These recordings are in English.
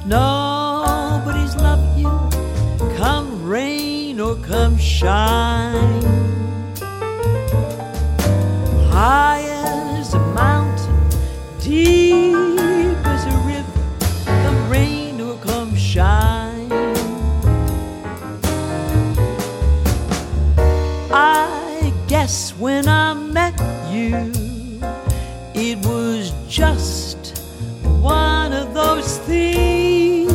Nobody's loved you, come rain or come shine. High as a mountain, deep as a river, come rain or come shine. I guess when I met you, it was just one of those things.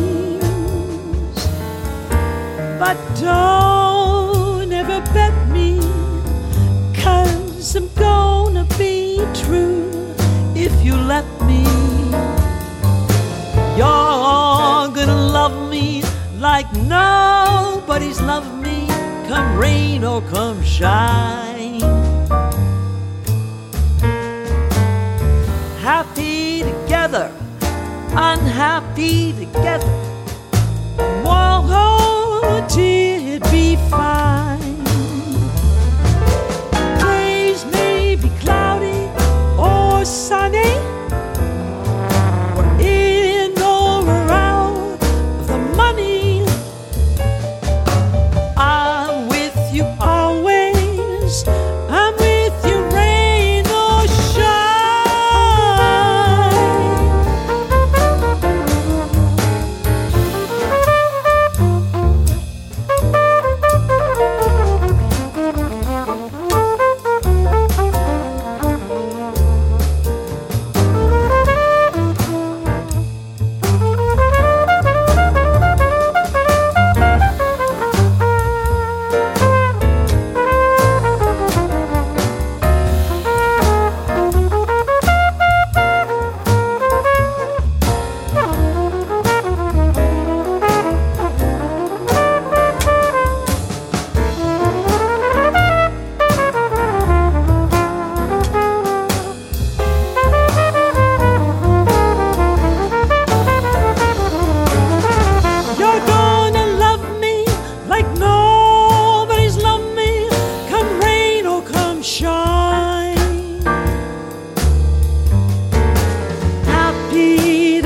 But don't ever bet me, 'cause I'm gonna be true if you let me. You're gonna love me like nobody's loved me, come rain or come shine. Happy together, unhappy together, won't it be fine? Days may be cloudy or sunny, we're in or around the money. I'm with you always, I'm with you rain or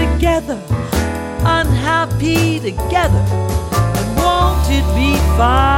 unhappy together, and won't it be fine?